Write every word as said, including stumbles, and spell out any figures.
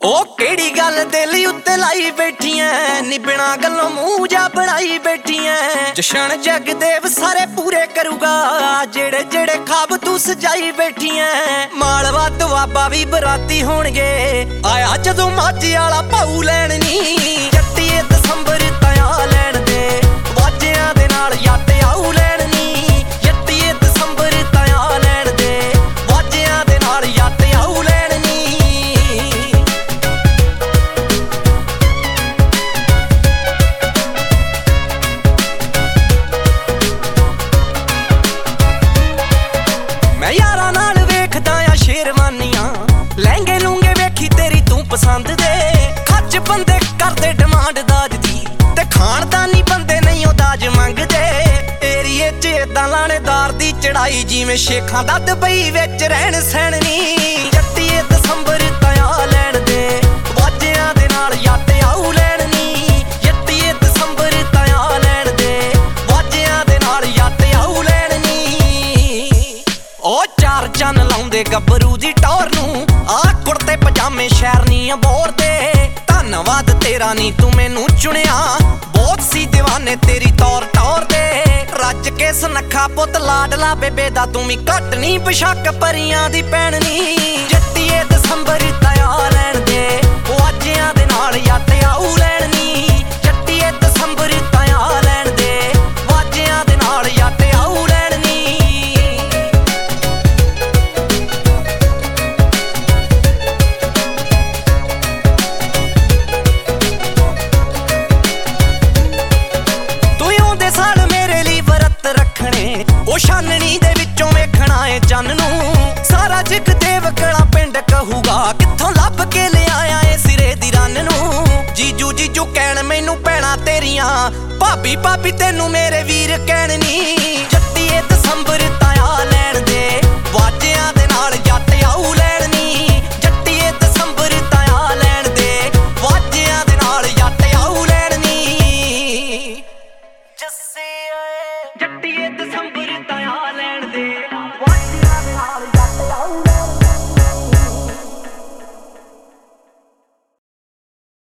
ओ केड़ी गल दिल उत्ते लाई बैठी ऐ नी बिना गल्लों मुंह जा बनाई बैठी ऐ। जशन जगदेव सारे पूरे करूगा जेड़े जेड़े खाब तू सजाई बैठी ऐ। मालवा दुआबा भी बराती होणगे आया जदों माझी आला भाऊ लैण नी। जट्टीए दसंबर तया लैण दे वाजियां दे नाल याद आऊ लैण नी। जट्टीए दसंबर तया लैण दे वाजियां दे नाल याद आऊ लैण नी। मैं यारां नाल वेखदा आ शेरवानियां लहंगे लूंगे वेखी तेरी तू पसंद दे। खच बंदे करदे डिमांड दाज दी ते खानदानी बंदे नहीं ओ दाज मंगदे। एरिए च इदां लाणेदार दी चढ़ाई जिवें शेखां दा दुबई विच रहन सहन नी। जट्टीए दसंबर तया लैण दे वाजियां दे नाल याद आऊ लैण नी। जट्टीए दसंबर तया लैण दे वाजियां दे नाल याद आऊ लैण नी। ओ चार चन लाउंदे गब्बरू दी टौर नूं आ कुर्ते पजामे शहरनी अबोर दे। धन्नवाद तेरा नी तू मैनू चुनिया बहुत सी दीवाने तेरी तौर टौर दे। रज के सनखा पुत लाडला बेबे दा तू मी घट नी बेशक परियां दी भैन नी। जट्टीए दसंबर तया लैण दे वाजियां दे नाल याद आऊ लैण नी। जट्टीए दसंबर तया लैण दे वाजियां दे नाल याद आऊ लैण नी। साल मेरे लिए वरत रखने ओ छाननी दे विचों वेखना है चन्न नूं। सारा जिग देवकड़ा पिंड कहूगा कित्थों लभ के ले आया ए सिरे दी रन नूं। जीजू जीजू कहण मैनू भैणां तेरियां भाभी भाभी तेनू मेरे वीर कहण नी। जट्टीए दसंबर तया लैण दे वाजियां दे नाल याद आऊ लैण नी। जट्टीए दसंबर तया लैण दे वाजियां दे नाल याद आऊ लैण नी। जट्टीए दसंबर